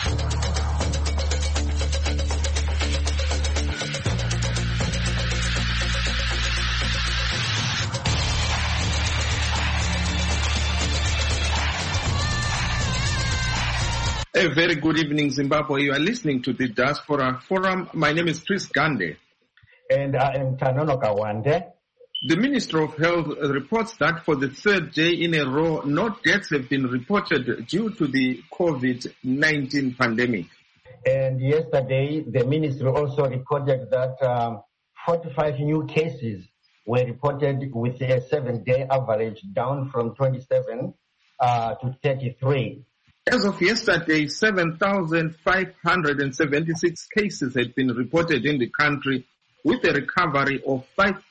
A very good evening, Zimbabwe. You are listening to the Diaspora Forum. My name is Chris Gande. And I am Tanono Kawande. The Minister of Health reports that for the third day in a row, no deaths have been reported due to the COVID-19 pandemic. And yesterday, the Ministry also reported that 45 new cases were reported with a 7-day average down from 27 to 33. As of yesterday, 7,576 cases had been reported in the country with a recovery of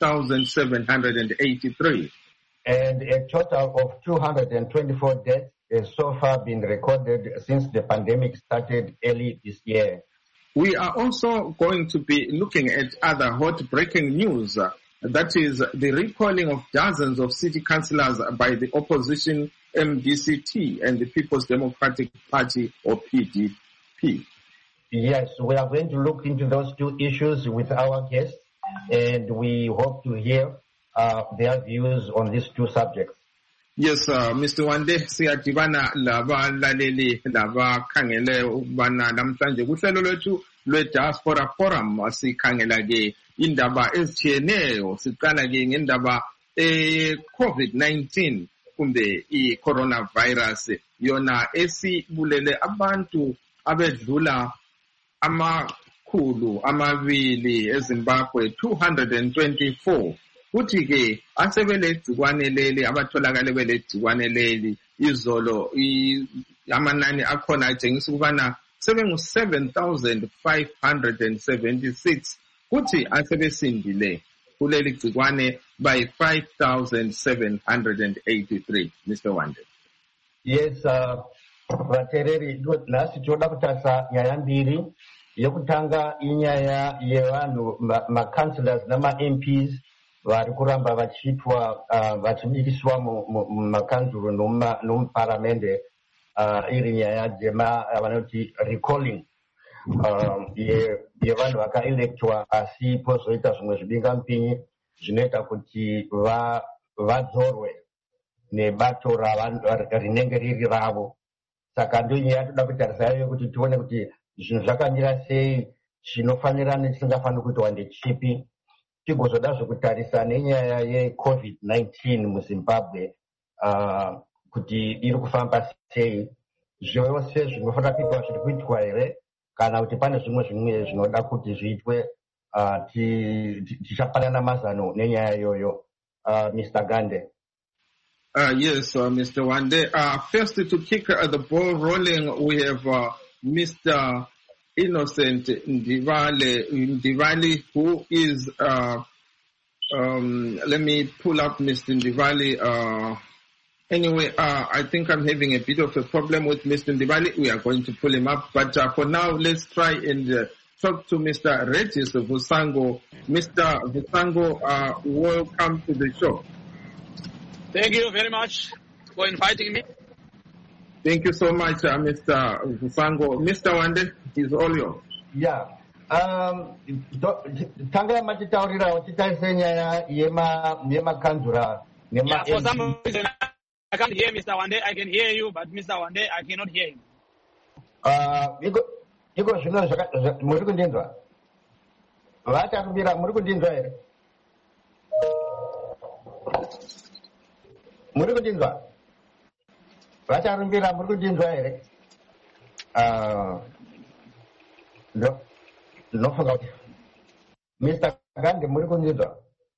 5,783. And a total of 224 deaths has so far been recorded since the pandemic started early this year. We are also going to be looking at other hot breaking news. That is the recalling of dozens of city councillors by the opposition MDCT and the People's Democratic Party or PDP. Yes, we are going to look into those two issues with our guests, and we hope to hear their views on these two subjects. Yes, Mr. Wande, siyadibana labalaleli labakhangele ukubana namhlanje kuhlelo lwethu lwe-Diaspora Forum sikhangela ke indaba ezitshiyeneyo. Siqala ke ngendaba COVID-19 kumbe i-coronavirus yona esibulele abantu abedlula amakhulu amabili eZimbabwe 224. Kuthi ke asebelegcikwane leli abatholakale belegcikwane leli izolo amanani akhona atshengisa ukubana sebengu 7,576 kuthi asebesindile kuleli gcikwane by 5,783. Mr. Wande. Yes, vatereri lasi toda kutasa nyaya mbiri yekutanga inyaya yevanhu ma-councillors nama-MPs vari kuramba vachiitwa vachibikiswa mumakanzuro nomuparamende iri nyaya vanoti recalling yevanhu vakaelektwa asi pozoita zvimwe zvibingamupinyi zvinoita kuti vadzorwe nebato rinenge riri ravo. Saka ndonyaya toda kutarisanayo kuti tione kuti zvinhu zvakamira sei, chinofanira nechisingafaniri kuitwa ndechipi, tigozodazve kutarisa nenyaya yeCovid-19 muZimbabwe kuti iri kufamba sei, zvose zvinofanira kuitwa zviri kuitwa here kana kuti pane zvimwe zvinoda kuti zviitwe. Tichapanana mazano nenyaya iyoyo. Mr. Gande. Yes, Mr. Wande. First, to kick the ball rolling, we have Mr. Innocent Ndivali, who is, let me pull up Mr. Ndivali. Anyway, I think I'm having a bit of a problem with Mr. Ndivali. We are going to pull him up. But for now, let's try and talk to Mr. Regis Vusango. Mr. Vusango, welcome to the show. Thank you very much for inviting me. Thank you so much, Mr. Vusango. Mr. Wande, is all yours. Yeah. Tanga machitaurira uchitarise nyaya yemakanzura. Yeah, for some reason I can't hear Mr. Wande. I can hear you, but Mr. Wande, I cannot hear him. Iko zvino muri kundinzwa? Vacharumbira muri kundinzwa here? Muri kundinzwa? Vacharumbira muri kundinzwa here? Nofunga kuti Mr. Gande muri kundinzwa?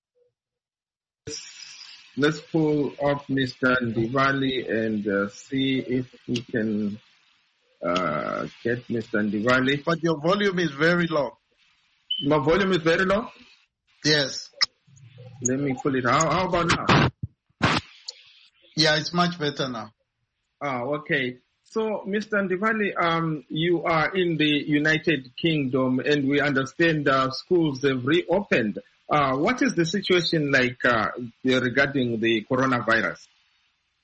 Let's pull up Mr. Ndivali and see if we can get Mr. Ndivali. But your volume is very low. My volume is very low? Yes. Let me pull it. How about now? Yeah, it's much better now. Okay. So, Mr. Ndivali, you are in the United Kingdom, and we understand schools have reopened. What is the situation like regarding the coronavirus?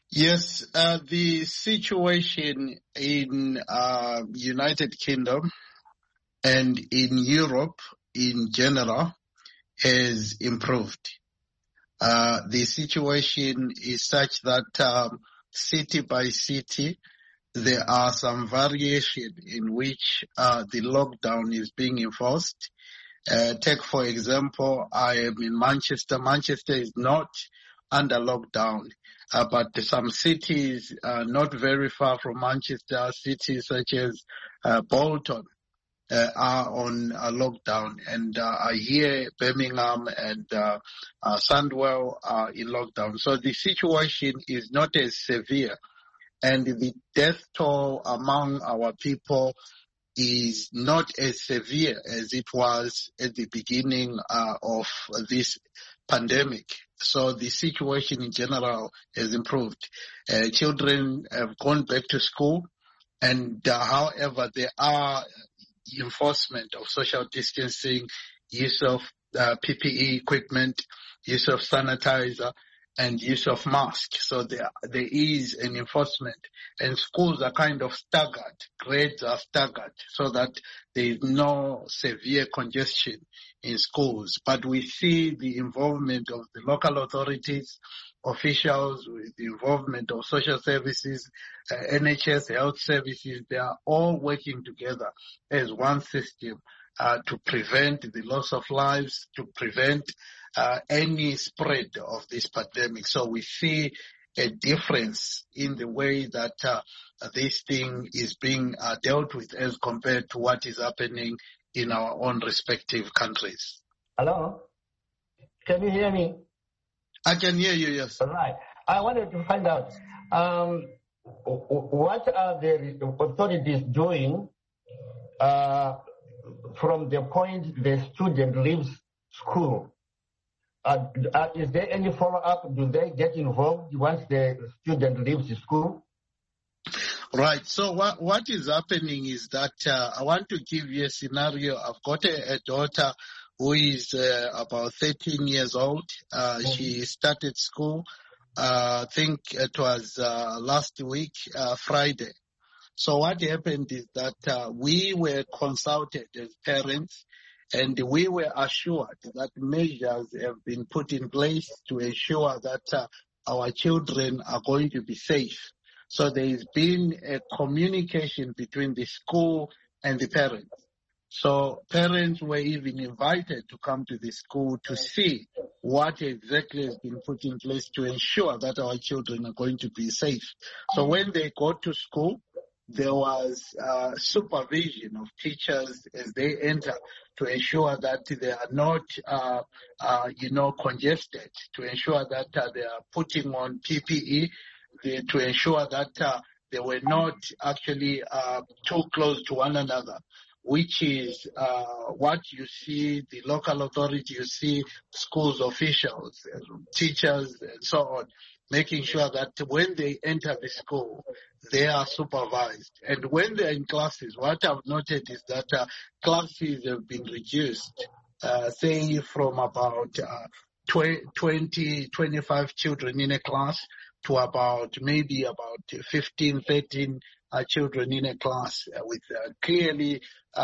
Yes, the situation in United Kingdom and in Europe in general has improved. The situation is such that city by city, there are some variation in which the lockdown is being enforced. Take, for example, I am in Manchester. Manchester is not under lockdown, but some cities not very far from Manchester, cities such as Bolton, are on a lockdown, and I hear Birmingham and Sandwell are in lockdown. So the situation is not as severe, and the death toll among our people is not as severe as it was at the beginning of this pandemic. So the situation in general has improved. Children have gone back to school, and however, there are enforcement of social distancing, use of PPE equipment, use of sanitizer, and use of masks. So there is an enforcement, and schools are kind of staggered, grades are staggered, so that there is no severe congestion in schools. But we see the involvement of the local authorities, officials, with the involvement of social services, NHS, health services. They are all working together as one system to prevent the loss of lives, to prevent any spread of this pandemic. So we see a difference in the way that this thing is being dealt with as compared to what is happening in our own respective countries. Hello? Can you hear me? I can hear you, yes. All right. I wanted to find out what are the authorities doing from the point the student leaves school? Is there any follow-up? Do they get involved once the student leaves the school? Right. So what is happening is that I want to give you a scenario. I've got a daughter who is about 13 years old. She started school, I think it was last week, Friday. So what happened is that we were consulted as parents, and we were assured that measures have been put in place to ensure that our children are going to be safe. So there has been a communication between the school and the parents. So parents were even invited to come to the school to see what exactly has been put in place to ensure that our children are going to be safe. So when they go to school, there was supervision of teachers as they enter to ensure that they are not, congested, to ensure that they are putting on PPE, to ensure that they were not actually too close to one another, which is what you see the local authority, you see schools officials, teachers, and so on, making sure that when they enter the school, they are supervised. And when they're in classes, what I've noted is that classes have been reduced, say from about 20, 25 children in a class to maybe about 15, 13 children in a class with clearly,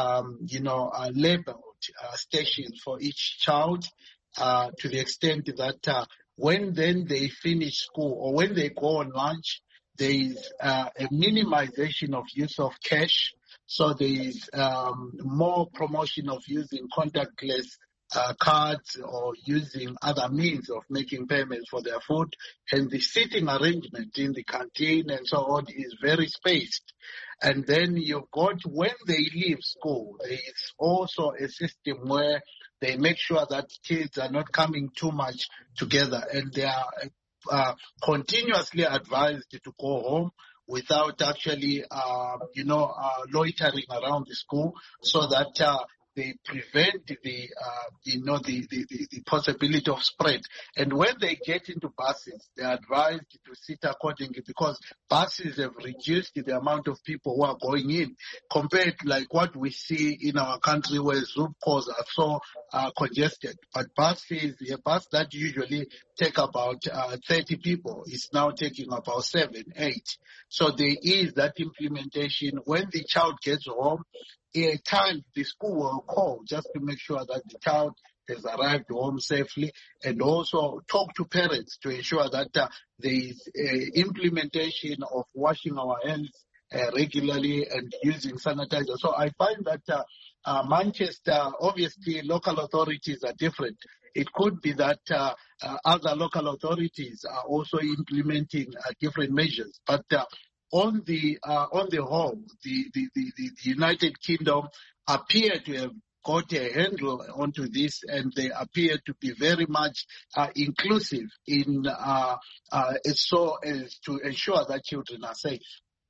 labeled stations for each child, to the extent that when then they finish school or when they go on lunch, there is a minimization of use of cash. So there is more promotion of using contactless cards or using other means of making payments for their food. And the seating arrangement in the canteen and so on is very spaced. And then you've got, when they leave school, there is also a system where they make sure that kids are not coming too much together, and they are continuously advised to go home without actually, loitering around the school, so that they prevent the possibility of spread. And when they get into buses, they are advised to sit accordingly, because buses have reduced the amount of people who are going in, compared to like what we see in our country where Zoom calls are so congested. But buses, a bus that usually take about 30 people is now taking about 7, 8. So there is that implementation. When the child gets home, a time the school will call just to make sure that the child has arrived home safely, and also talk to parents to ensure that there is implementation of washing our hands regularly and using sanitizer. So I find that Manchester, obviously local authorities are different. It could be that other local authorities are also implementing different measures, but on the whole, the United Kingdom appear to have got a handle onto this, and they appear to be very much inclusive in so as to ensure that children are safe.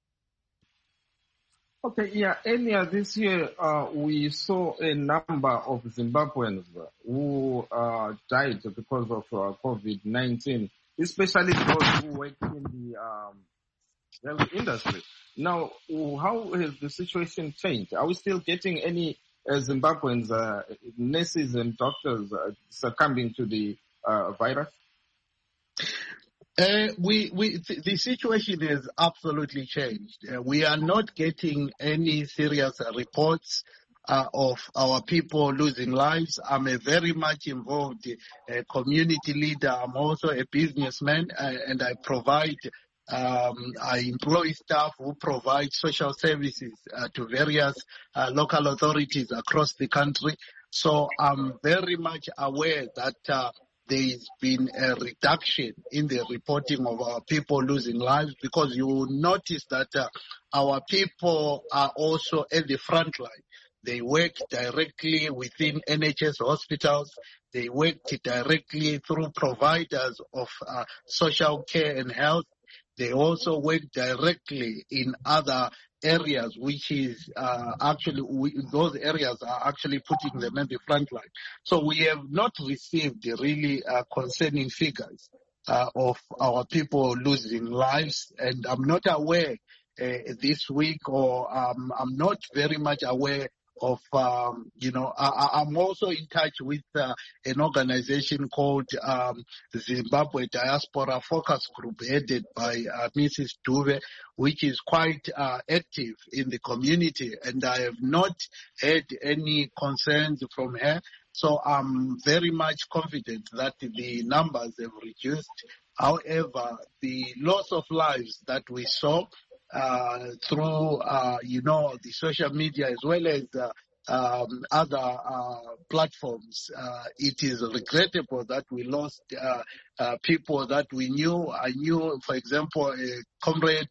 Okay, yeah. Earlier this year, we saw a number of Zimbabweans who died because of COVID-19, especially those who work in the health industry. Now, how has the situation changed? Are we still getting any Zimbabweans, nurses and doctors succumbing to the virus? The situation has absolutely changed. We are not getting any serious reports of our people losing lives. I'm a very much involved community leader. I'm also a businessman, and I employ staff who provide social services to various local authorities across the country. So I'm very much aware that there's been a reduction in the reporting of our people losing lives, because you will notice that our people are also at the front line. They work directly within NHS hospitals. They work directly through providers of social care and health. They also work directly in other areas, which is those areas are actually putting them in the front line. So we have not received the really concerning figures of our people losing lives, and I'm not aware this week, or I'm not very much aware of, I'm also in touch with an organization called Zimbabwe Diaspora Focus Group, headed by Mrs. Duve, which is quite active in the community, and I have not had any concerns from her. So I'm very much confident that the numbers have reduced. However, the loss of lives that we saw through, the social media as well as other platforms, it is regrettable that we lost people that we knew. I knew, for example, a comrade,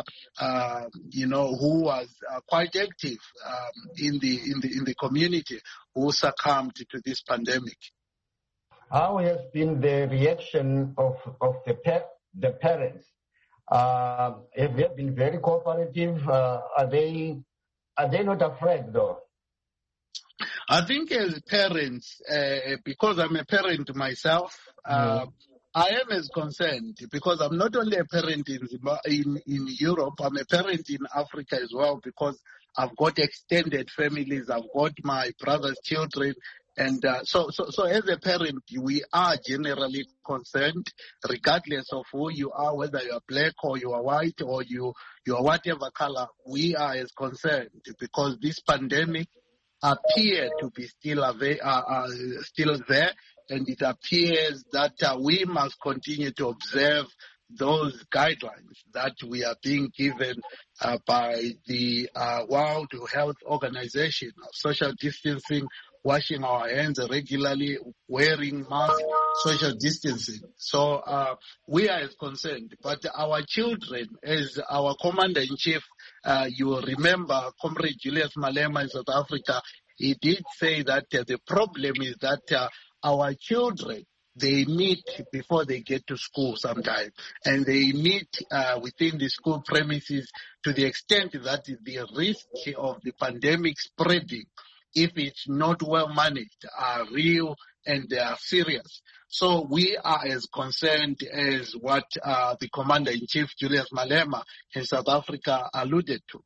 who was quite active in the community, who succumbed to this pandemic. How has been the reaction of the parents? Have they been very cooperative? Are they not afraid though? I think as parents, because I'm a parent myself, I am as concerned, because I'm not only a parent in Europe, I'm a parent in Africa as well, because I've got extended families, I've got my brother's children. And so as a parent, we are generally concerned, regardless of who you are, whether you are black or you are white or you are whatever color. We are as concerned, because this pandemic appears to be still there, and it appears that we must continue to observe those guidelines that we are being given by the World Health Organization of social distancing, washing our hands regularly, wearing masks, social distancing. So we are as concerned. But our children, as our Commander-in-Chief, you will remember, Comrade Julius Malema in South Africa, he did say that the problem is that our children, they meet before they get to school sometimes, and they meet within the school premises to the extent that the risk of the pandemic spreading if it's not well managed, are real and they are serious. So we are as concerned as what the Commander-in-Chief, Julius Malema, in South Africa alluded to.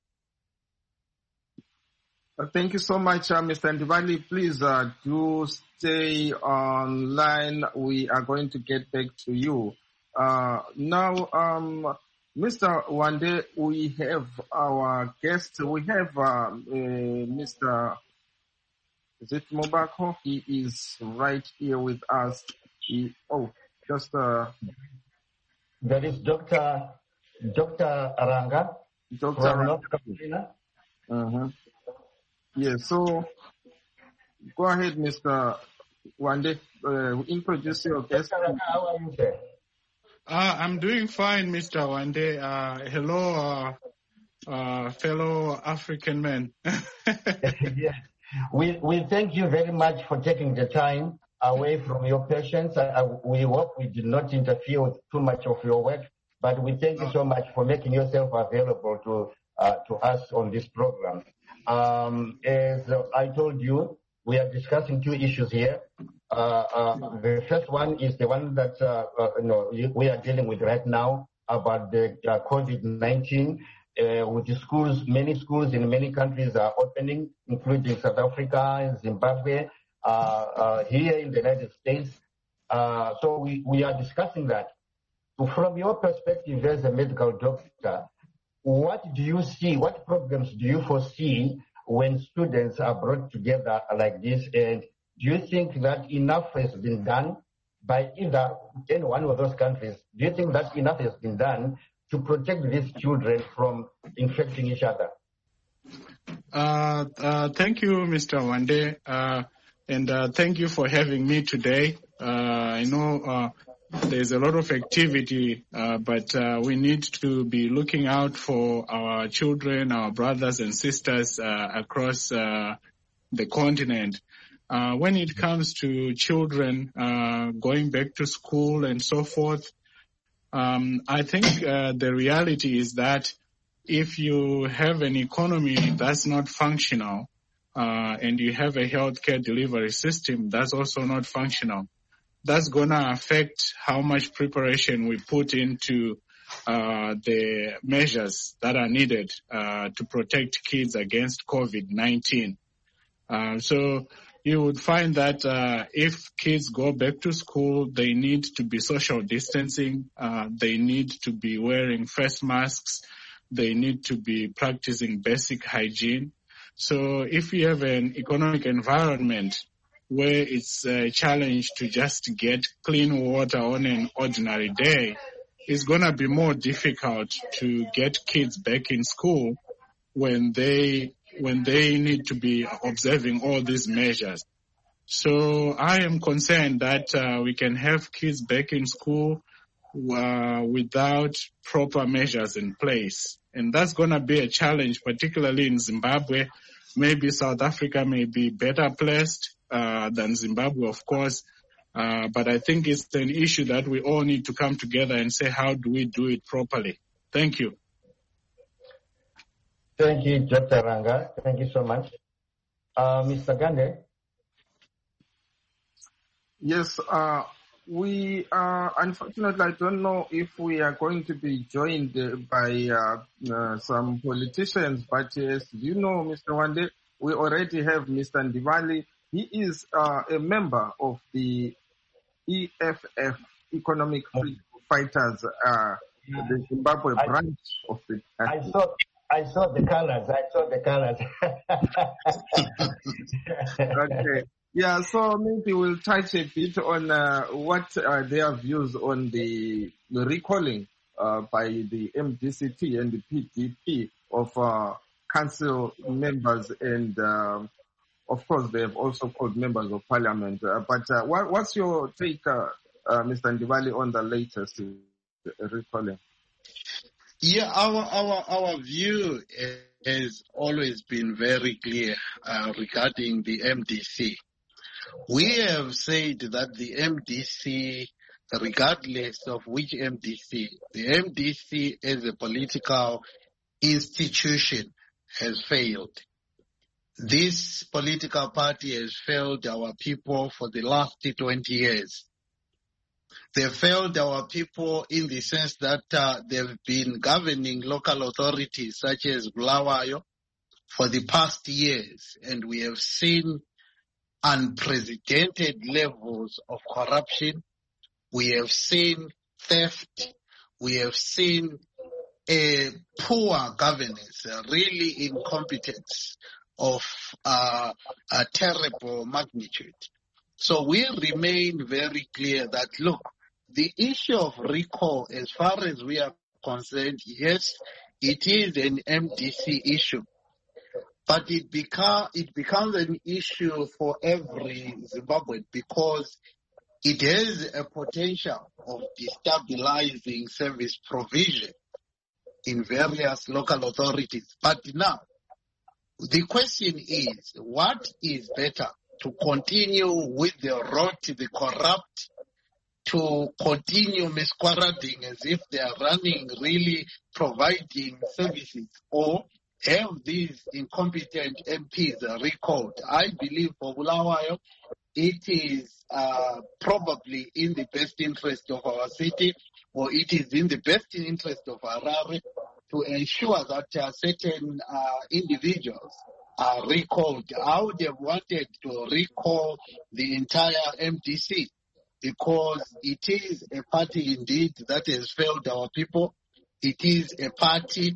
Thank you so much, Mr. Ndibali. Please do stay online. We are going to get back to you. Now, Mr. Wande, we have our guest. We have Mr. Is it Mobako? He is right here with us. There is Dr. Aranga Dr. from North Carolina. Yes, so go ahead, Mr. Wande. Introduce your guest. Dr. Aranga, how are you, sir? I'm doing fine, Mr. Wande. Hello, fellow African men. Yes. We thank you very much for taking the time away from your patients. We hope we did not interfere with too much of your work, but we thank you so much for making yourself available to us on this program. As I told you, we are discussing two issues here. The first one is the one that we are dealing with right now about the COVID-19. With the schools, many schools in many countries are opening, including South Africa, Zimbabwe, here in the United States. So we are discussing that. So from your perspective as a medical doctor, what do you see, what problems do you foresee when students are brought together like this? And do you think that enough has been done by either any one of those countries? Do you think that enough has been done to protect these children from infecting each other? Thank you, Mr. Wande, and thank you for having me today. I know there's a lot of activity, but we need to be looking out for our children, our brothers and sisters across the continent. When it comes to children going back to school and so forth, I think the reality is that if you have an economy that's not functional and you have a healthcare delivery system that's also not functional, that's going to affect how much preparation we put into the measures that are needed to protect kids against COVID-19. So you would find that if kids go back to school, they need to be social distancing, they need to be wearing face masks, they need to be practicing basic hygiene. So if you have an economic environment where it's a challenge to just get clean water on an ordinary day, it's going to be more difficult to get kids back in school when they need to be observing all these measures. So I am concerned that we can have kids back in school without proper measures in place. And that's going to be a challenge, particularly in Zimbabwe. Maybe South Africa may be better placed than Zimbabwe, of course. But I think it's an issue that we all need to come together and say, how do we do it properly? Thank you. Thank you, Dr. Ranga. Thank you so much. Mr. Gande? Yes, we unfortunately, I don't know if we are going to be joined by some politicians, but yes, you know, Mr. Wande, we already have Mr. Ndibali. He is a member of the EFF, Economic Freedom Fighters, the Zimbabwe branch of the... I saw the colors. Okay. Yeah, so maybe we'll touch a bit on what are their views on the recalling by the MDCT and the PDP of council members, and of course they have also called members of parliament. But what's your take, Mr. Ndibali, on the latest recalling? Yeah, our view has always been very clear regarding the MDC. We have said that the MDC, regardless of which MDC, the MDC as a political institution has failed. this political party has failed our people for the last 20 years. They failed our people in the sense that they've been governing local authorities such as Bulawayo for the past years, and we have seen unprecedented levels of corruption. We have seen theft. We have seen a poor governance, really incompetence of a terrible magnitude. So we remain very clear that, look, the issue of recall, as far as we are concerned, yes, it is an MDC issue. But it becomes an issue for every Zimbabwean because it has a potential of destabilizing service provision in various local authorities. But now, the question is, what is better? To continue with the rot, the corrupt, to continue masquerading as if they are running, really providing services, or have these incompetent MPs recalled? I believe for Bulawayo, it is probably in the best interest of our city, or it is in the best interest of Harare to ensure that certain individuals are recalled. I would have wanted to recall the entire MDC because it is a party indeed that has failed our people. It is a party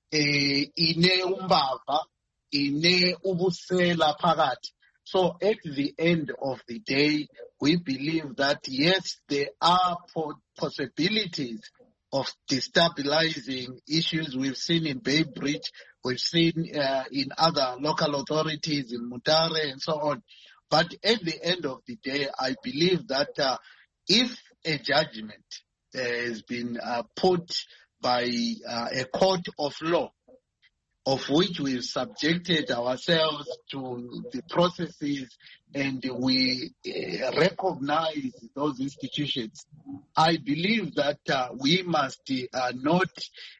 ine umbava, ine ubusela phakathi. So at the end of the day, we believe that yes, there are possibilities of destabilizing issues we've seen in Bay Bridge, we've seen in other local authorities in Mutare and so on. But at the end of the day, I believe that if a judgment has been put by a court of law, of which we've subjected ourselves to the processes and we recognize those institutions, I believe that we must not,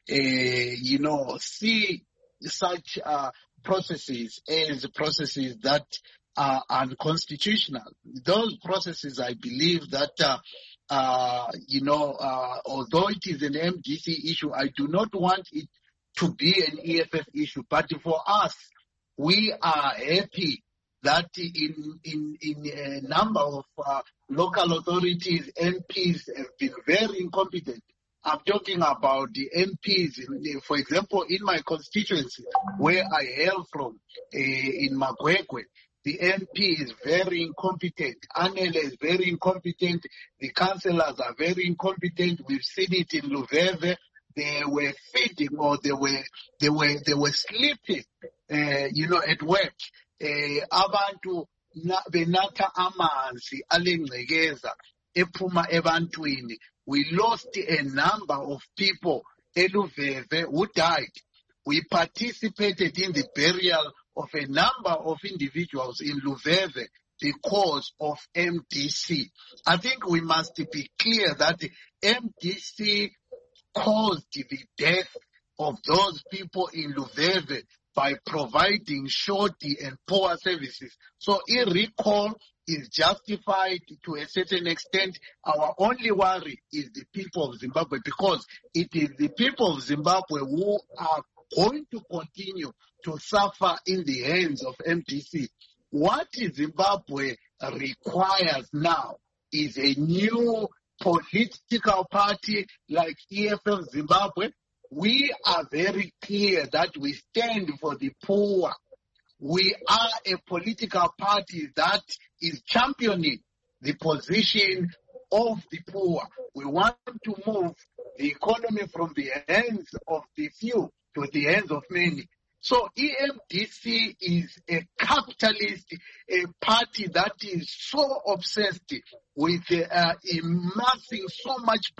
see such processes as processes that are unconstitutional. Those processes, I believe that, although it is an MDC issue, I do not want it to be an EFF issue. But for us, we are happy that in a number of local authorities, MPs have been very incompetent. I'm talking about the MPs, for example, in my constituency, where I hail from, in Magwekwe. The MP is very incompetent. Anele is very incompetent. The councillors are very incompetent. We've seen it in Luveve. They were feeding or they were sleeping, at work. Abantu benatha amanzi alengcekeza ephuma ebantwini. We lost a number of people eLuveve who died. We participated in the burial of a number of individuals in Luveve because of MDC. I think we must be clear that MDC caused the death of those people in Luveve by providing shoddy and poor services. So recall is justified to a certain extent. Our only worry is the people of Zimbabwe, because it is the people of Zimbabwe who are going to continue to suffer in the hands of MDC. What Zimbabwe requires now is a new political party like EFF Zimbabwe. We are very clear that we stand for the poor. We are a political party that is championing the position of the poor. We want to move the economy from the hands of the few to the hands of many. So EMDC is a capitalist, a party that is so obsessed with amassing so much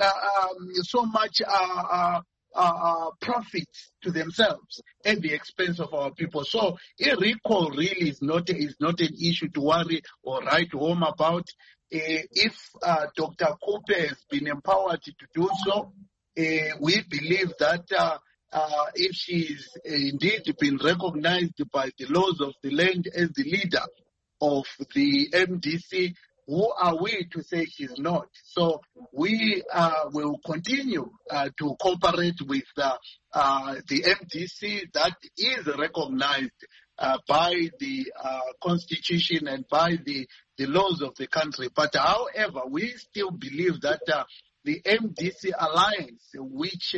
profits to themselves at the expense of our people. So a recall really is not an issue to worry or write home about. If Dr. Kupe has been empowered to do so, we believe that if she's indeed been recognized by the laws of the land as the leader of the MDC, who are we to say she's not? So we will continue to cooperate with the MDC that is recognized by the constitution and by the laws of the country. But however, we still believe that the MDC alliance, which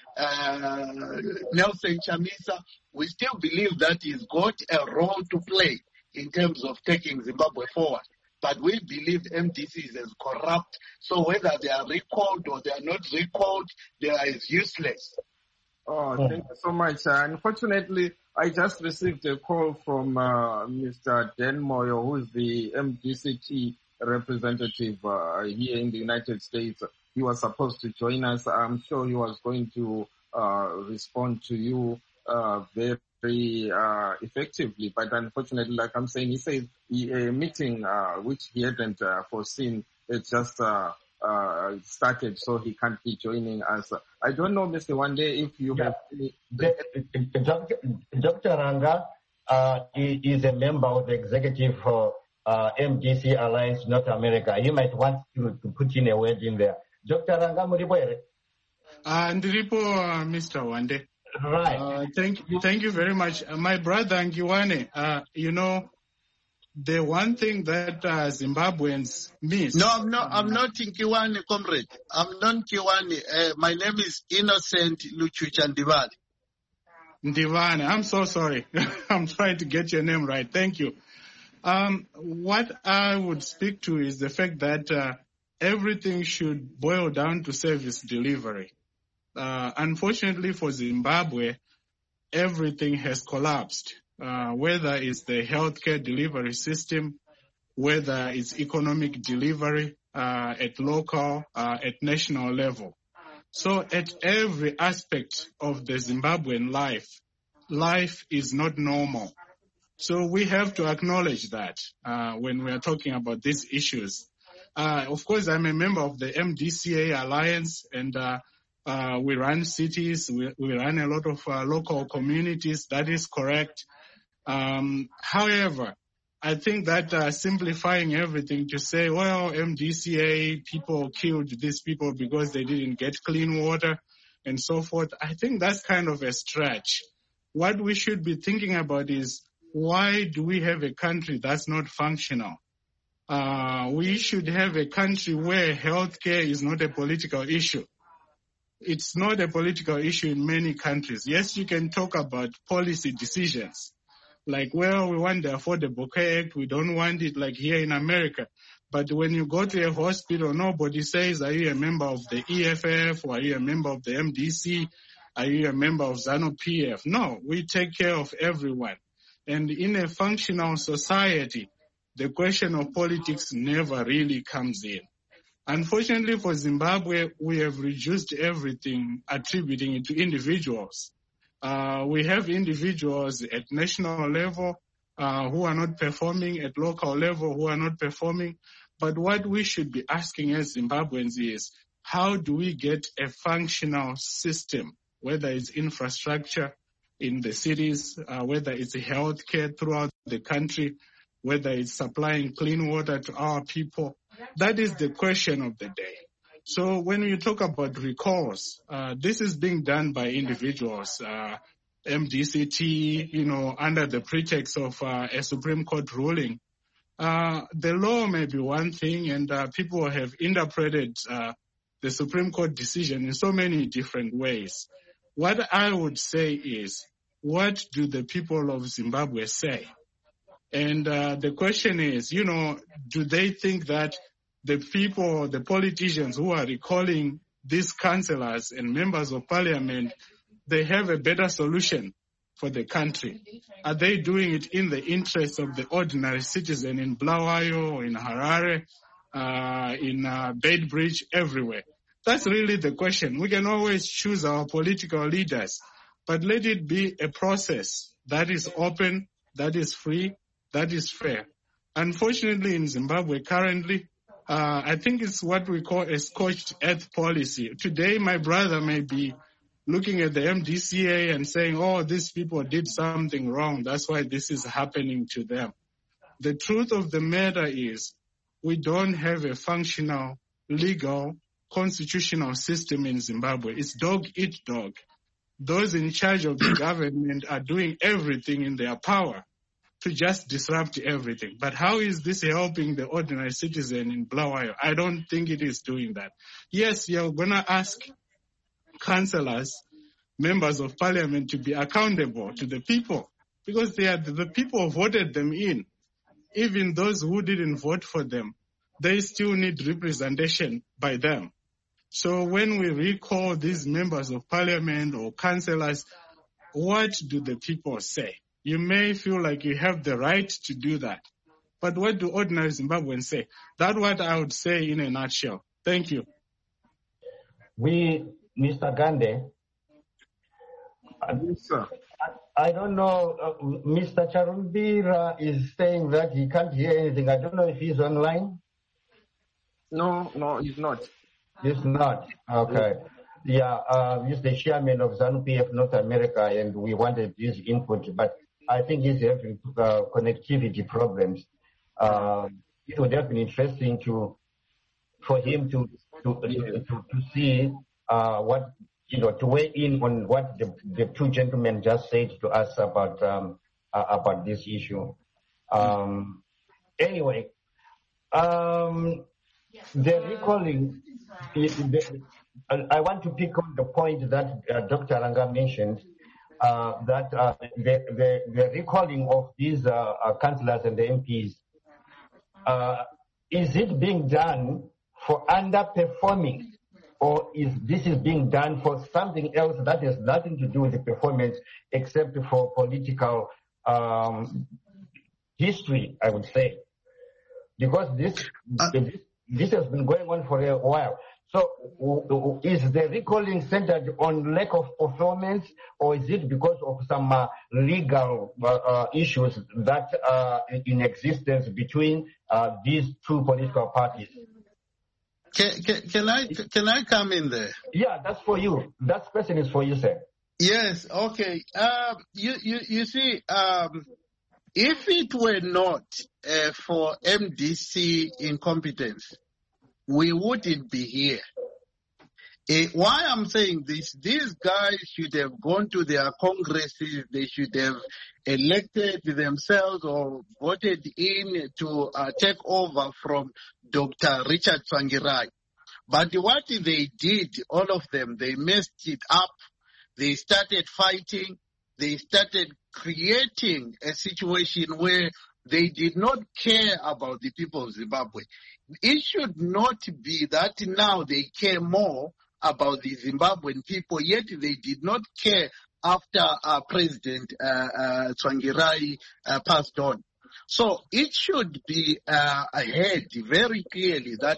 Nelson Chamisa, we still believe that he's got a role to play in terms of taking Zimbabwe forward. But we believe MDC is as corrupt, so whether they are recalled or they are not recalled, they are as useless. Oh, thank you so much. Unfortunately, I just received a call from Mr. Dan Moyo, who is the MDCT representative here in the United States. He was supposed to join us. I'm sure he was going to respond to you very effectively. But unfortunately, like I'm saying, he said a meeting which he hadn't foreseen, it just started, so he can't be joining us. I don't know, Mr. Wande, if you have... Dr. Ranga is a member of the executive MDC Alliance North America. You might want to put in a word in there. Dr. Ranga Muriboere. Ndiripo, Mr. Wande. Right. Thank you very much. My brother Nkiwane, the one thing that Zimbabweans miss... No, I'm not Nkiwane, comrade. I'm not Nkiwane. My name is Innocent Luchucha Ndivane. Ndivane, I'm so sorry. I'm trying to get your name right. Thank you. What I would speak to is the fact that everything should boil down to service delivery. Unfortunately for Zimbabwe, everything has collapsed. Whether it's the healthcare delivery system, whether it's economic delivery at local, at national level. So at every aspect of the Zimbabwean life is not normal. So we have to acknowledge that when we are talking about these issues. Of course, I'm a member of the MDCA Alliance, and we run cities, we run a lot of local communities. That is correct. However, I think that simplifying everything to say, well, MDCA people killed these people because they didn't get clean water and so forth, I think that's kind of a stretch. What we should be thinking about is, why do we have a country that's not functional? We should have a country where healthcare is not a political issue. It's not a political issue in many countries. Yes, you can talk about policy decisions. Like, well, we want the Affordable Care Act. We don't want it like here in America. But when you go to a hospital, nobody says, are you a member of the EFF? Or are you a member of the MDC? Are you a member of ZANU-PF? No, we take care of everyone. And in a functional society, the question of politics never really comes in. Unfortunately for Zimbabwe, we have reduced everything, attributing it to individuals. We have individuals at national level who are not performing, at local level who are not performing. But what we should be asking as Zimbabweans is, how do we get a functional system, whether it's infrastructure in the cities, whether it's healthcare throughout the country, whether it's supplying clean water to our people? That is the question of the day. So when you talk about recalls, this is being done by individuals, MDCT, under the pretext of a Supreme Court ruling. The law may be one thing, and people have interpreted the Supreme Court decision in so many different ways. What I would say is, what do the people of Zimbabwe say? And the question is, do they think that the people, the politicians who are recalling these councillors and members of parliament, they have a better solution for the country? Are they doing it in the interest of the ordinary citizen in Bulawayo, in Harare, in Beitbridge, everywhere? That's really the question. We can always choose our political leaders, but let it be a process that is open, that is free, that is fair. Unfortunately, in Zimbabwe currently, I think it's what we call a scorched earth policy. Today, my brother may be looking at the MDCA and saying, oh, these people did something wrong. That's why this is happening to them. The truth of the matter is we don't have a functional, legal, constitutional system in Zimbabwe. It's dog eat dog. Those in charge of the government are doing everything in their power to just disrupt everything. But how is this helping the ordinary citizen in Bulawayo? I don't think it is doing that. Yes, you're going to ask councillors, members of parliament to be accountable to the people because they are the people who voted them in. Even those who didn't vote for them, they still need representation by them. So when we recall these members of parliament or councillors, what do the people say? You may feel like you have the right to do that. But what do ordinary Zimbabweans say? That's what I would say in a nutshell. Thank you. Mr. Gande, Yes, sir. I don't know, Mr. Charumbira is saying that he can't hear anything. I don't know if he's online. No, he's not. He's not. Okay. Yeah, he's the chairman of ZANU-PF North America, and we wanted his input, but I think he's having connectivity problems. It would have been interesting for him to see what, to weigh in on what the two gentlemen just said to us about this issue. Anyway, the recalling, I want to pick on the point that Dr. Alanga mentioned, that the recalling of these councillors and the MPs, is it being done for underperforming, or is this being done for something else that has nothing to do with the performance except for political history, I would say? Because this has been going on for a while. So is the recalling centered on lack of performance, or is it because of some legal issues that are in existence between these two political parties? Can I come in there? Yeah, that's for you. That question is for you, sir. Yes. Okay. You see, if it were not for MDC incompetence, we wouldn't be here. Why I'm saying this, these guys should have gone to their congresses, they should have elected themselves or voted in to take over from Dr. Richard Tsvangirai. But what they did, all of them, they messed it up. They started fighting. They started creating a situation where they did not care about the people of Zimbabwe. It should not be that now they care more about the Zimbabwean people, yet they did not care after President Tsvangirai passed on. So it should be ahead very clearly that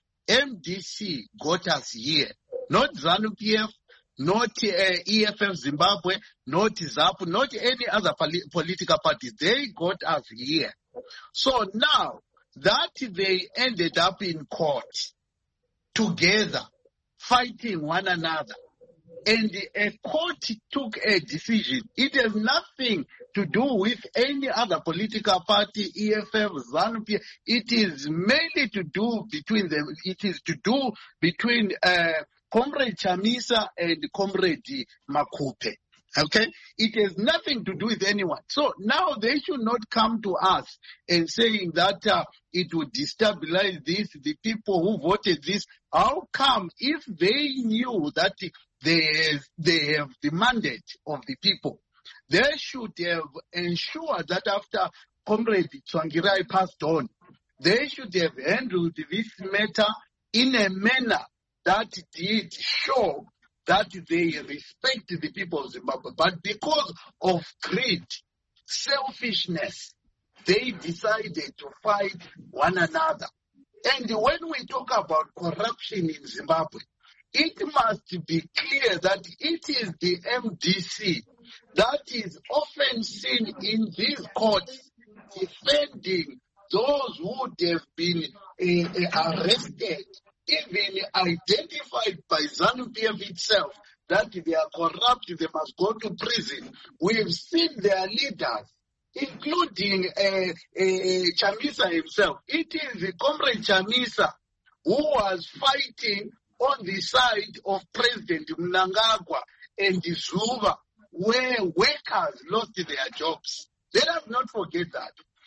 MDC got us here, not ZANU-PF, not EFF Zimbabwe, not ZAPU, not any other political parties. They got us here. So now that they ended up in court together, fighting one another, and a court took a decision. It has nothing to do with any other political party, EFF, ZANU-PF. It is mainly to do between them. It is to do between Comrade Chamisa and Comrade Makupe. Okay? It has nothing to do with anyone. So now they should not come to us and saying that it would destabilize this, the people who voted this. How come if they knew that they have the mandate of the people, they should have ensured that after Comrade Tsvangirai passed on, they should have handled this matter in a manner that did show that they respect the people of Zimbabwe. But because of greed, selfishness, they decided to fight one another. And when we talk about corruption in Zimbabwe, it must be clear that it is the MDC that is often seen in these courts defending those who would have been arrested, even identified by ZANU-PF itself, that they are corrupt, they must go to prison. We've seen their leaders, including Chamisa himself. It is Comrade Chamisa who was fighting on the side of President Mnangagwa and Zuba, where workers lost their jobs. Let us not forget that.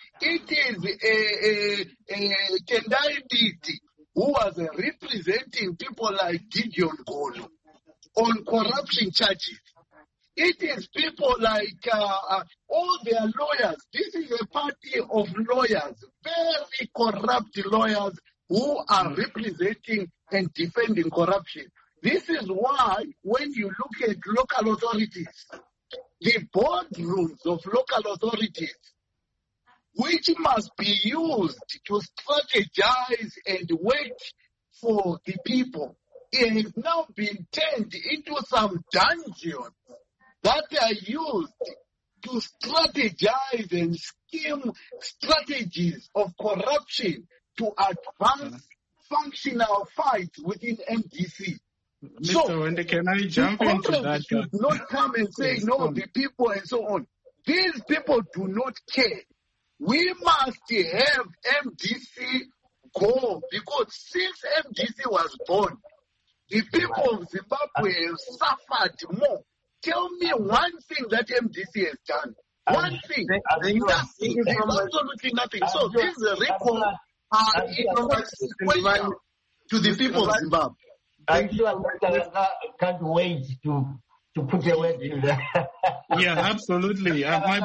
It is Tendai Biti who was representing people like Gideon Golo on corruption charges. It is people like all their lawyers. This is a party of lawyers, very corrupt lawyers who are representing and defending corruption. This is why when you look at local authorities, the boardrooms of local authorities, which must be used to strategize and work for the people, it has now been turned into some dungeons that are used to strategize and scheme strategies of corruption to advance functional fights within MDC. Mr. Wende, can I jump into that? Should not come and say, yes, no, the people and so on. These people do not care. We must have MDC go, because since MDC was born, the people of Zimbabwe have suffered more. Tell me one thing that MDC has done. One thing. Nothing. Absolutely nothing. So this recall consequential to the people of Zimbabwe. I'm sure can't wait to put a word in there. Yeah, absolutely.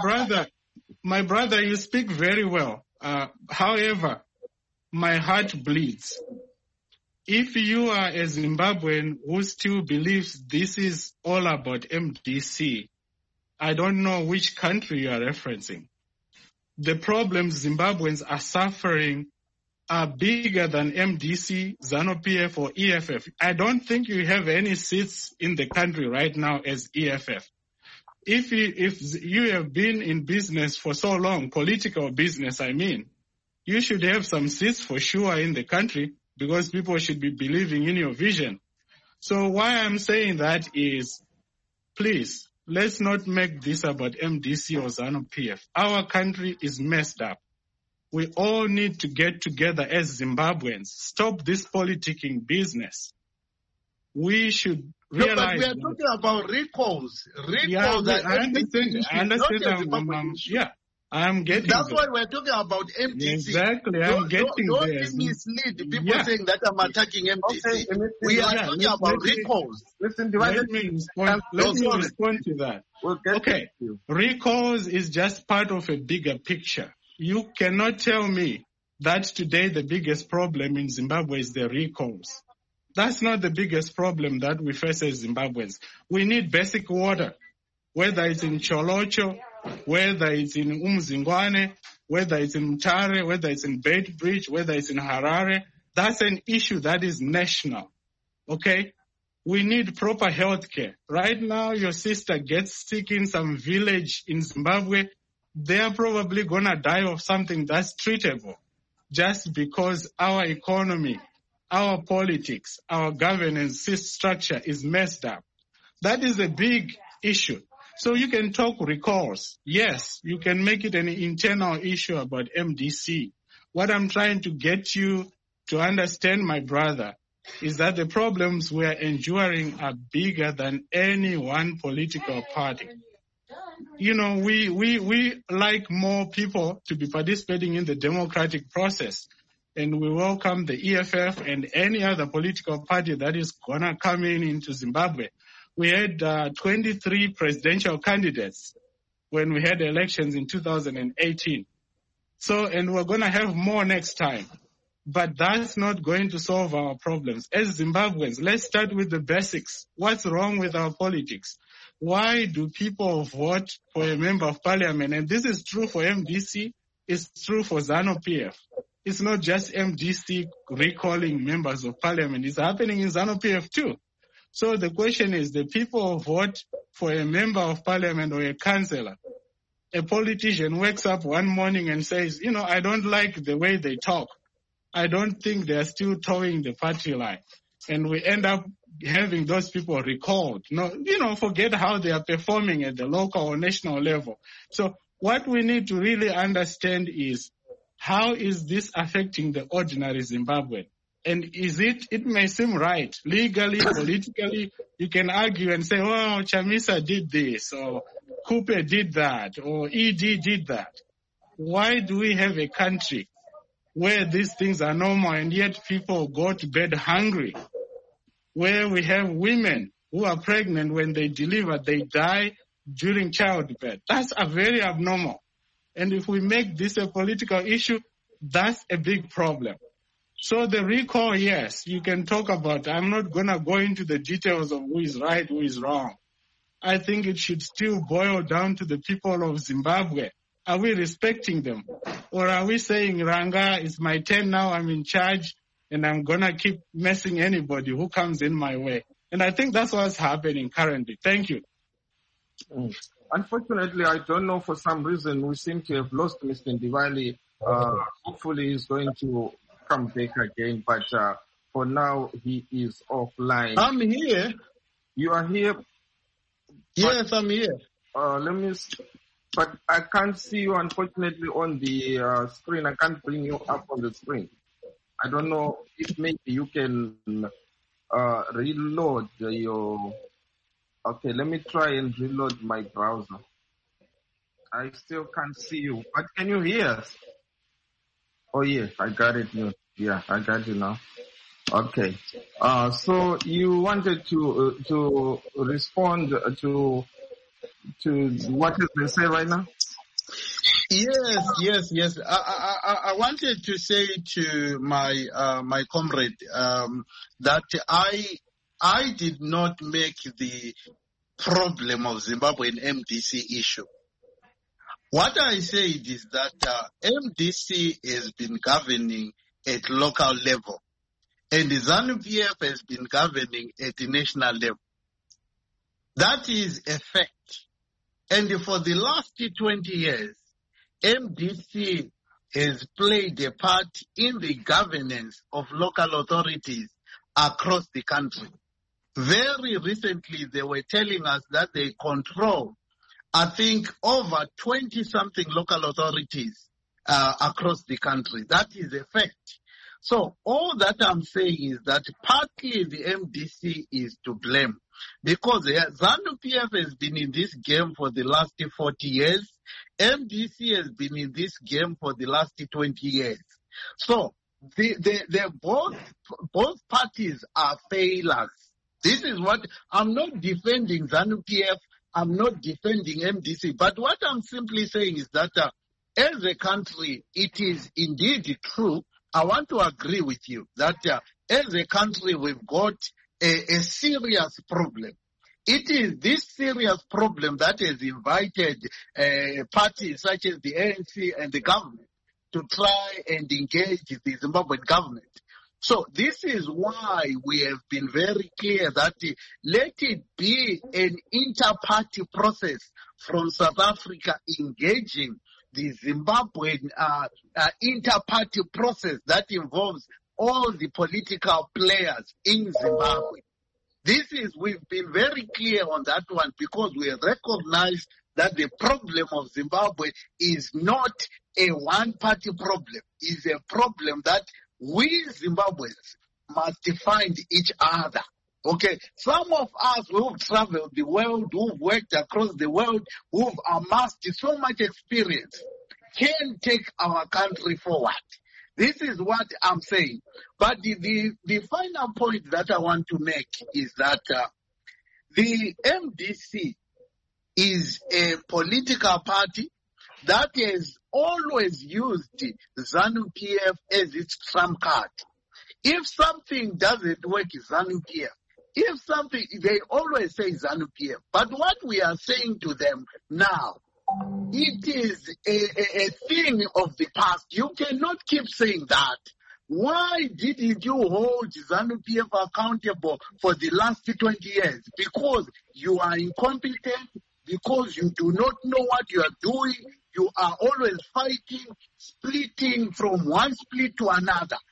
My brother, you speak very well. However, my heart bleeds. If you are a Zimbabwean who still believes this is all about MDC, I don't know which country you are referencing. The problems Zimbabweans are suffering are bigger than MDC, ZANU-PF, or EFF. I don't think you have any seats in the country right now as EFF. If you have been in business for so long, political business, I mean, you should have some seats for sure in the country, because people should be believing in your vision. So why I'm saying that is, please, let's not make this about MDC or ZANU-PF. Our country is messed up. We all need to get together as Zimbabweans. Stop this politicking business. We should realize. No, but we are talking about recalls. Yeah, I understand. Yeah, I'm getting. That's why we're talking about MDC. Exactly, I'm getting there. Don't mislead people saying that I'm attacking MDC. Okay, we are talking about recalls. Listen, let me respond to that. Okay, recalls is just part of a bigger picture. You cannot tell me that today the biggest problem in Zimbabwe is the recalls. That's not the biggest problem that we face as Zimbabweans. We need basic water, whether it's in Cholocho, whether it's in Umzingwane, whether it's in Mutare, whether it's in Beitbridge, whether it's in Harare. That's an issue that is national, okay? We need proper health care. Right now, your sister gets sick in some village in Zimbabwe. They are probably going to die of something that's treatable just because our economy, our politics, our governance structure is messed up. That is a big issue. So you can talk recalls. Yes, you can make it an internal issue about MDC. What I'm trying to get you to understand, my brother, is that the problems we are enduring are bigger than any one political party. You know, we like more people to be participating in the democratic process, and we welcome the EFF and any other political party that is going to come into Zimbabwe. We had 23 presidential candidates when we had elections in 2018. So, and we're going to have more next time. But that's not going to solve our problems. As Zimbabweans, let's start with the basics. What's wrong with our politics? Why do people vote for a member of parliament? And this is true for MDC. It's true for ZANU-PF. It's not just MDC recalling members of parliament. It's happening in ZANU-PF too. So the question is, the people vote for a member of parliament or a councillor. A politician wakes up one morning and says, you know, I don't like the way they talk. I don't think they're still towing the party line. And we end up having those people recalled. No, forget how they are performing at the local or national level. So what we need to really understand is, how is this affecting the ordinary Zimbabwean? And it may seem right, legally, politically, you can argue and say, oh, Chamisa did this, or Cooper did that, or ED did that. Why do we have a country where these things are normal and yet people go to bed hungry? Where we have women who are pregnant, when they deliver, they die during childbirth. That's very abnormal. And if we make this a political issue, that's a big problem. So the recall, yes, you can talk about. I'm not going to go into the details of who is right, who is wrong. I think it should still boil down to the people of Zimbabwe. Are we respecting them? Or are we saying, Ranga, it's my turn now, I'm in charge, and I'm going to keep messing anybody who comes in my way? And I think that's what's happening currently. Thank you. Unfortunately, I don't know, for some reason, we seem to have lost Mr. Ndibali. Hopefully he's going to come back again, but for now he is offline. I'm here. You are here? Yes, I'm here. But I can't see you, unfortunately, on the screen. I can't bring you up on the screen. I don't know if maybe you can reload your... Okay, let me try and reload my browser. I still can't see you, but can you hear us? Oh, yes, I got it. Yeah, I got you now. Okay. So you wanted to respond to what has been said right now? Yes. I wanted to say to my comrade that I did not make the problem of Zimbabwe an MDC issue. What I said is that MDC has been governing at local level, and the ZANU-PF has been governing at the national level. That is a fact. And for the last 20 years, MDC has played a part in the governance of local authorities across the country. Very recently, they were telling us that they control, I think, over 20-something local authorities across the country. That is a fact. So all that I'm saying is that partly the MDC is to blame, because ZANU-PF has been in this game for the last 40 years. MDC has been in this game for the last 20 years. So both parties are failures. This is what I'm not defending ZANU-PF. I'm not defending MDC. But what I'm simply saying is that as a country, it is indeed true. I want to agree with you that as a country, we've got a serious problem. It is this serious problem that has invited parties such as the ANC and the government to try and engage the Zimbabwean government. So this is why we have been very clear that let it be an inter-party process from South Africa engaging the Zimbabwean inter-party process that involves all the political players in Zimbabwe. We've been very clear on that one, because we recognize that the problem of Zimbabwe is not a one-party problem. It's a problem that we Zimbabweans must find each other. Okay, some of us who've traveled the world, who've worked across the world, who've amassed so much experience, can take our country forward. This is what I'm saying. But the final point that I want to make is that the MDC is a political party that has always used ZANU-PF as its trump card. If something doesn't work, ZANU-PF. If something, they always say ZANU-PF. But what we are saying to them now, it is a thing of the past. You cannot keep saying that. Why didn't you hold ZANU-PF accountable for the last 20 years? Because you are incompetent, because you do not know what you are doing. You are always fighting, splitting from one split to another.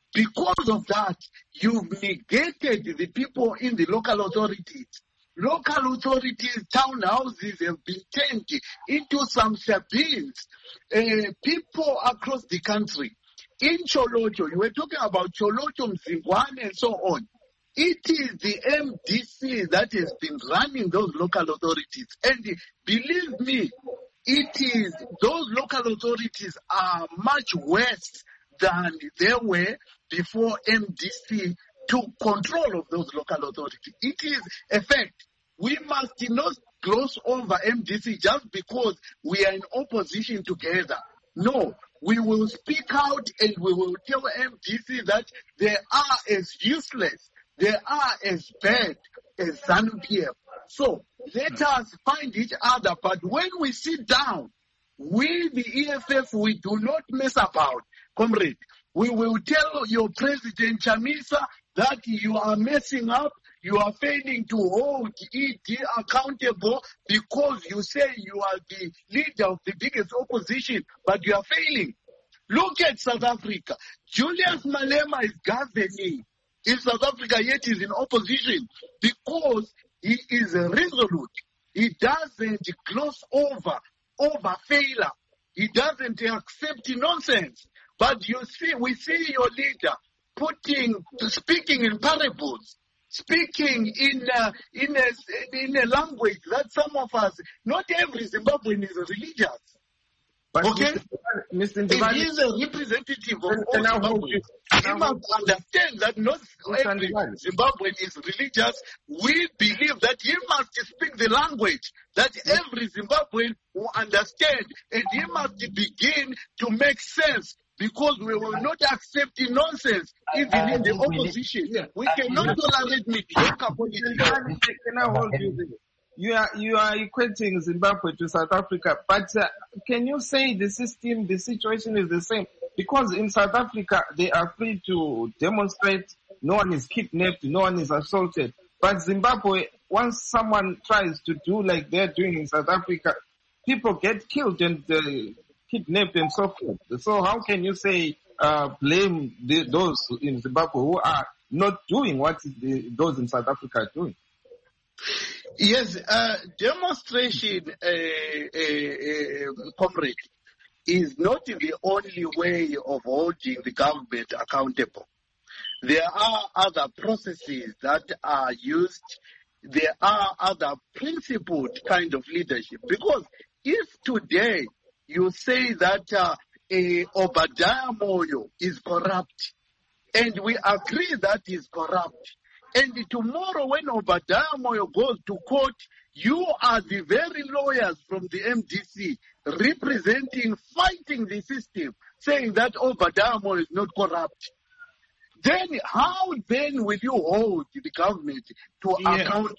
Because of that, you've negated the people in the local authorities. Local authorities, townhouses have been turned into some shabins. People across the country. In Cholocho, you were talking about Cholocho, Mzingwane, and so on. It is the MDC that has been running those local authorities. And believe me, those local authorities are much worse than they were before MDC took control of those local authorities. It is a fact. We must not gloss over MDC just because we are in opposition together. No, we will speak out and we will tell MDC that they are as useless, they are as bad as ZANU-PF. So let us find each other. But when we sit down, we, the EFF, we do not mess about, comrade. We will tell your President Chamisa that you are messing up, you are failing to hold ED accountable because you say you are the leader of the biggest opposition, but you are failing. Look at South Africa. Julius Malema is governing in South Africa, yet is in opposition because he is resolute. He doesn't gloss over failure. He doesn't accept nonsense. But we see your leader speaking in parables, speaking in a language that some of us, not every Zimbabwean is religious. But okay? Mr. If he is a representative of all Zimbabweans, he must understand that not every Zimbabwean is religious. We believe that he must speak the language that every Zimbabwean will understand, and he must begin to make sense. Because we will not accept nonsense, even in the opposition. We cannot tolerate mediocre politics. Can I hold you there? You are equating Zimbabwe to South Africa, but can you say the situation is the same? Because in South Africa, they are free to demonstrate, no one is kidnapped, no one is assaulted. But Zimbabwe, once someone tries to do like they're doing in South Africa, people get killed and kidnapped and so forth. So how can you say blame those in Zimbabwe who are not doing what those in South Africa are doing? Yes, demonstration, comrade, is not the only way of holding the government accountable. There are other processes that are used. There are other principled kind of leadership. Because if today you say that Obadiah Moyo is corrupt, and we agree that he is corrupt, and tomorrow when Obadiah Moyo goes to court, you are the very lawyers from the MDC representing, fighting the system, saying that Obadiah Moyo is not corrupt. Then how then will you hold the government to account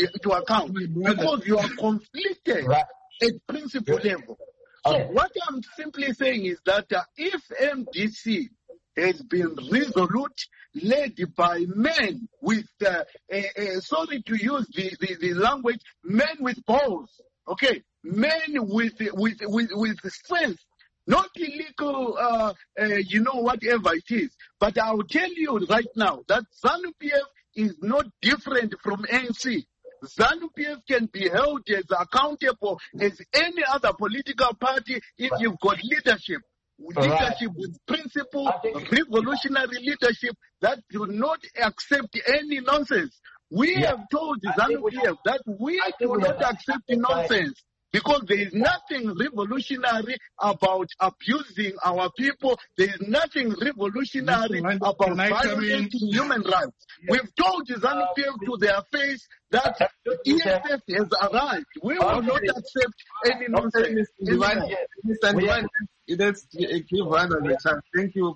because you are conflicted at principle level. So what I'm simply saying is that if MDC has been resolute, led by men with, sorry to use the language, men with balls, okay, men with strength, not illegal, whatever it is. But I will tell you right now that ZANU-PF is not different from ANC. ZANU-PF can be held as accountable as any other political party if you've got leadership. Leadership with principle, revolutionary leadership that do not accept any nonsense. We have told ZANU-PF that we do not accept nonsense because there is nothing revolutionary about abusing our people. There is nothing revolutionary about violating human rights. We've told ZANU-PF to their face that EFF has arrived. We will not accept any nonsense. Mr. Divine, let's give Randall a chance. Thank you.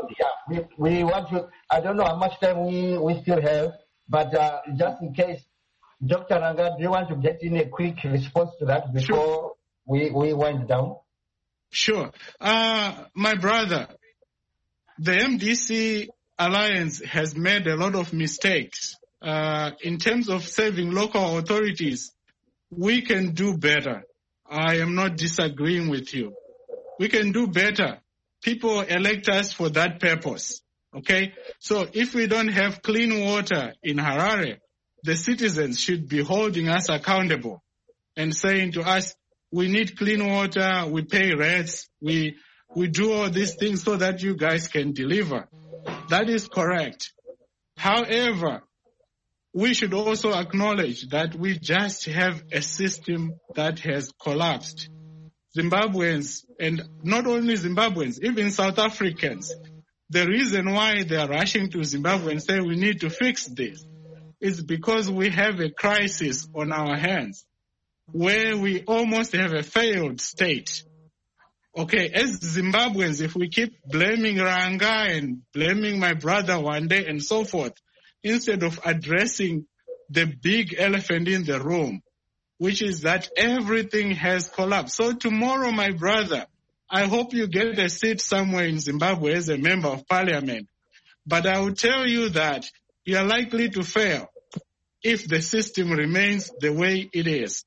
We want to, I don't know how much time we still have, but just in case, Dr. Nanga, do you want to get in a quick response to that before we wind down? Sure. My brother, the MDC alliance has made a lot of mistakes. In terms of serving local authorities, we can do better. I am not disagreeing with you. We can do better. People elect us for that purpose. Okay? So if we don't have clean water in Harare, the citizens should be holding us accountable and saying to us, we need clean water, we pay rates, we do all these things so that you guys can deliver. That is correct. However, we should also acknowledge that we just have a system that has collapsed. Zimbabweans, and not only Zimbabweans, even South Africans, the reason why they are rushing to Zimbabwe and say we need to fix this is because we have a crisis on our hands where we almost have a failed state. Okay, as Zimbabweans, if we keep blaming Ranga and blaming my brother Wande and so forth, instead of addressing the big elephant in the room, which is that everything has collapsed. So tomorrow, my brother, I hope you get a seat somewhere in Zimbabwe as a member of parliament. But I will tell you that you are likely to fail if the system remains the way it is.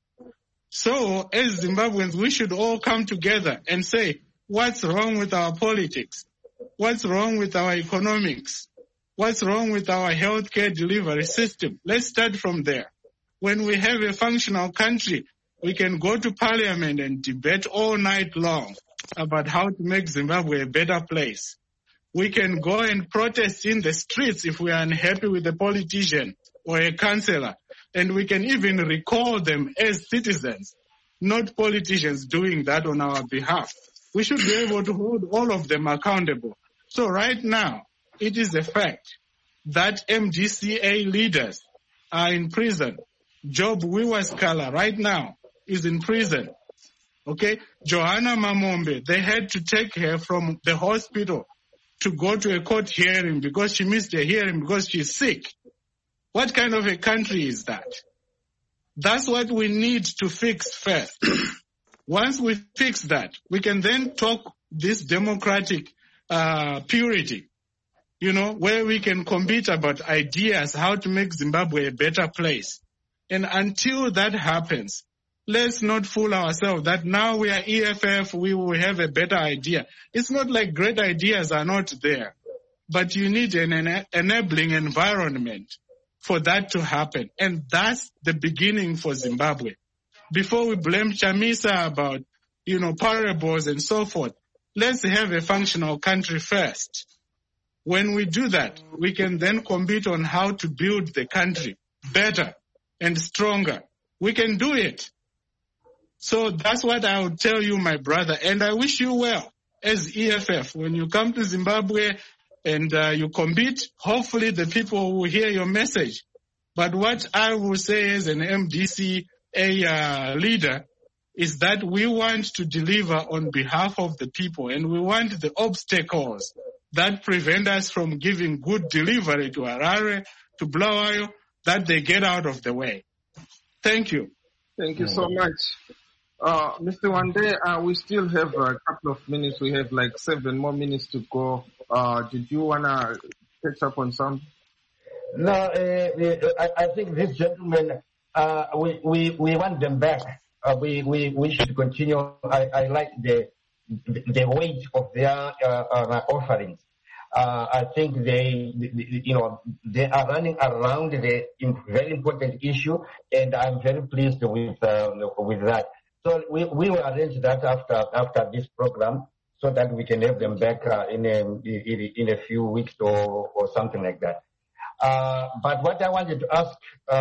So as Zimbabweans, we should all come together and say, what's wrong with our politics? What's wrong with our economics? What's wrong with our healthcare delivery system? Let's start from there. When we have a functional country, we can go to parliament and debate all night long about how to make Zimbabwe a better place. We can go and protest in the streets if we are unhappy with a politician or a councillor, and we can even recall them as citizens, not politicians doing that on our behalf. We should be able to hold all of them accountable. So right now, it is a fact that MDCA leaders are in prison. Job Wiwaskala right now is in prison. Okay? Johanna Mamombe, they had to take her from the hospital to go to a court hearing because she missed a hearing because she's sick. What kind of a country is that? That's what we need to fix first. Once we fix that, we can then talk this democratic purity, where we can compete about ideas, how to make Zimbabwe a better place. And until that happens, let's not fool ourselves that now we are EFF, we will have a better idea. It's not like great ideas are not there, but you need an enabling environment for that to happen. And that's the beginning for Zimbabwe. Before we blame Chamisa about, parables and so forth, let's have a functional country first. When we do that, we can then compete on how to build the country better and stronger. We can do it. So that's what I would tell you, my brother. And I wish you well as EFF. When you come to Zimbabwe and you compete, hopefully the people will hear your message. But what I will say as an MDC leader is that we want to deliver on behalf of the people, and we want the obstacles that prevent us from giving good delivery to Harare, to Bulawayo, that they get out of the way. Thank you. Thank you so much. Mr. Wande, we still have a couple of minutes. We have like 7 more minutes to go. Did you want to catch up on some? No, I think these gentlemen, we want them back. We should continue. I like the weight of their offerings. I think they are running around the very important issue, and I'm very pleased with that. So we will arrange that after this program, so that we can have them back in a few weeks or something like that. But what I wanted to ask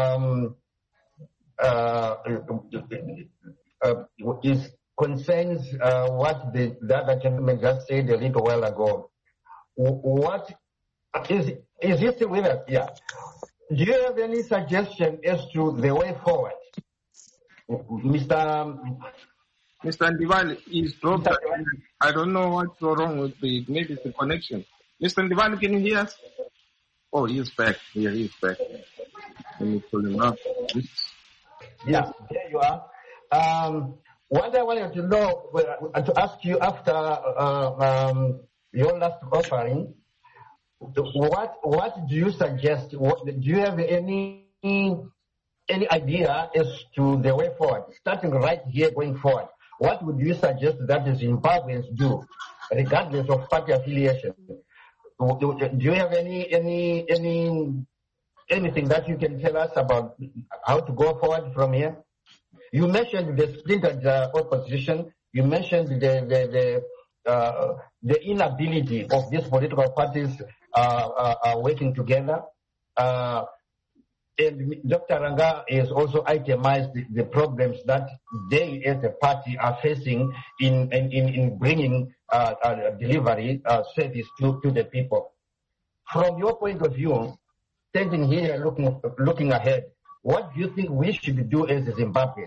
concerns what the other gentleman just said a little while ago. What is he still with us? Yeah. Do you have any suggestion as to the way forward? Mr. Ndivali is dropped. I don't know what's wrong with maybe it's the connection. Mr. Ndivali, can you hear us? Oh, he's back. Yeah, he's back. Let me pull him up. Yeah, there you are. What I wanted to know, to ask you after your last offering, what do you suggest? Do you have any idea as to the way forward, starting right here going forward? What would you suggest that the Zimbabweans do, regardless of party affiliation? do you have anything that you can tell us about how to go forward from here? You mentioned the splintered opposition. You mentioned the inability of these political parties working together. And Dr. Ranga has also itemized the problems that they as a party are facing in bringing delivery service to the people. From your point of view, standing here looking ahead, what do you think we should do as Zimbabwe?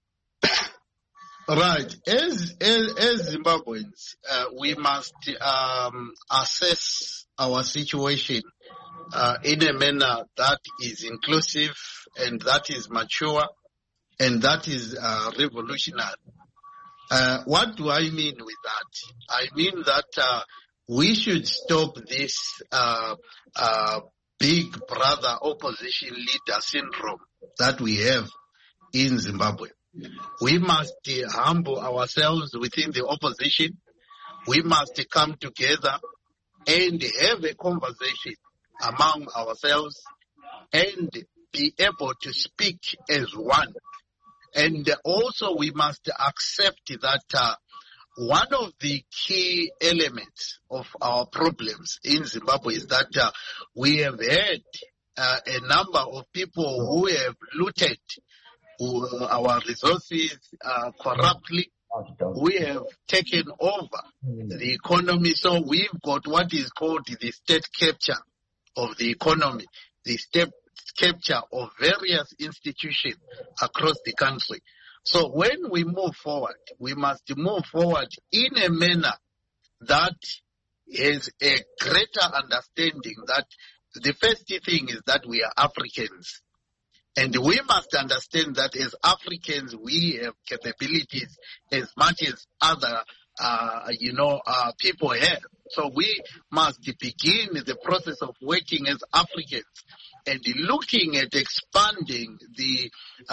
Right. As Zimbabweans, we must assess our situation in a manner that is inclusive and that is mature and that is revolutionary. What do I mean with that? I mean that we should stop this big brother opposition leader syndrome that we have in Zimbabwe. We must humble ourselves within the opposition. We must come together and have a conversation among ourselves and be able to speak as one. And also we must accept that one of the key elements of our problems in Zimbabwe is that we have had a number of people who have looted our resources corruptly. We have taken over the economy, so we've got what is called the state capture of the economy, the state capture of various institutions across the country. So when we move forward, we must move forward in a manner that is a greater understanding that the first thing is that we are Africans. And we must understand that as Africans, we have capabilities as much as other, people have. So we must begin the process of working as Africans and looking at expanding the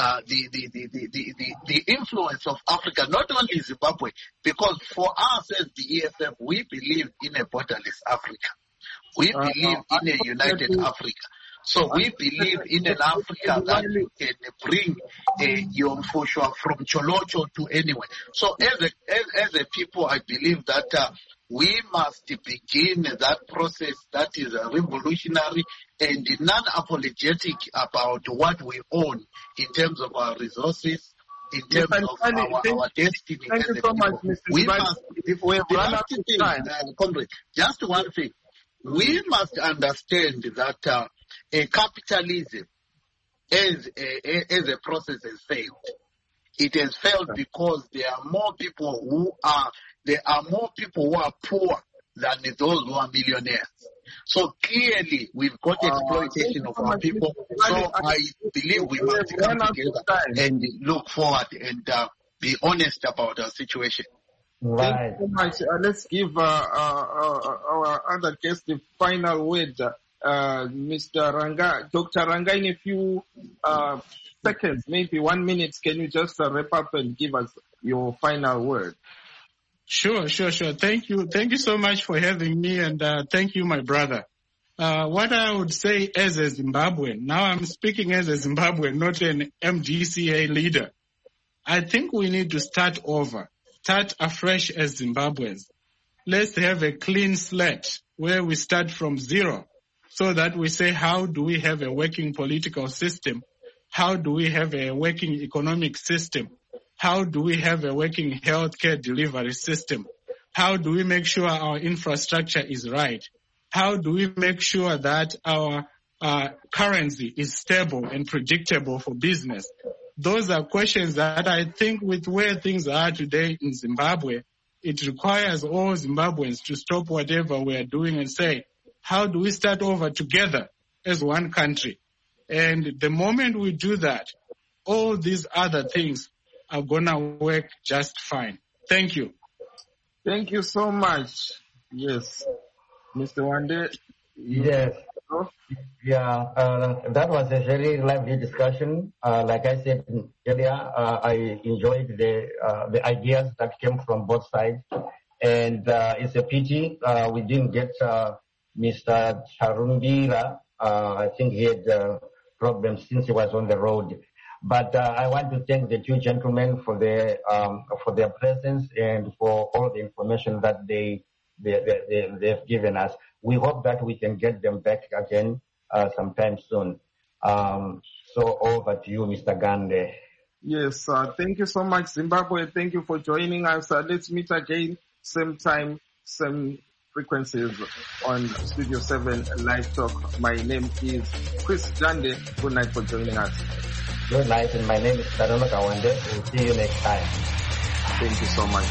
influence of Africa, not only Zimbabwe, because for us as the EFF, we believe in a borderless Africa. We believe in a united Africa. So we believe in an Africa that can bring Yom Foshua from Cholocho to anywhere. So as a people, I believe that we must begin that process that is revolutionary and non-apologetic about what we own in terms of our resources, in terms of our destiny. Thank you so much, Mr. We must, if we run out of time, comrade, just one thing. We must understand that capitalism as a process has failed. It has failed because there are more people who are poor than those who are millionaires. So clearly we've got exploitation of our people. So I believe we must come together and look forward and be honest about our situation. Right. Thank you so much. Let's give our other guest the final word. Mr. Ranga, Dr. Ranga, in a few seconds, maybe 1 minute, can you just wrap up and give us your final word? Sure. Thank you so much for having me, and thank you, my brother. What I would say as a Zimbabwean, now I'm speaking as a Zimbabwean, not an MDCA leader. I think we need to start over, start afresh as Zimbabweans. Let's have a clean slate where we start from zero, so that we say, how do we have a working political system? How do we have a working economic system? How do we have a working healthcare delivery system? How do we make sure our infrastructure is right? How do we make sure that our currency is stable and predictable for business? Those are questions that I think with where things are today in Zimbabwe, it requires all Zimbabweans to stop whatever we are doing and say, how do we start over together as one country? And the moment we do that, all these other things are going to work just fine. Thank you. Thank you so much. Yes. Mr. Wande. Yes. Yeah, that was a very lively discussion. Like I said earlier, I enjoyed the ideas that came from both sides. And it's a pity we didn't get Mr. Charumbira, I think he had problems since he was on the road. But I want to thank the two gentlemen for their presence and for all the information that they've given us. We hope that we can get them back again sometime soon. So over to you, Mr. Gande. Yes, thank you so much, Zimbabwe. Thank you for joining us. Let's meet again, same time, same frequencies on Studio 7 Live Talk. My name is Chris Gande. Good night for joining us. Good night, and my name is Tarono Kawande. We'll see you next time. Thank you so much.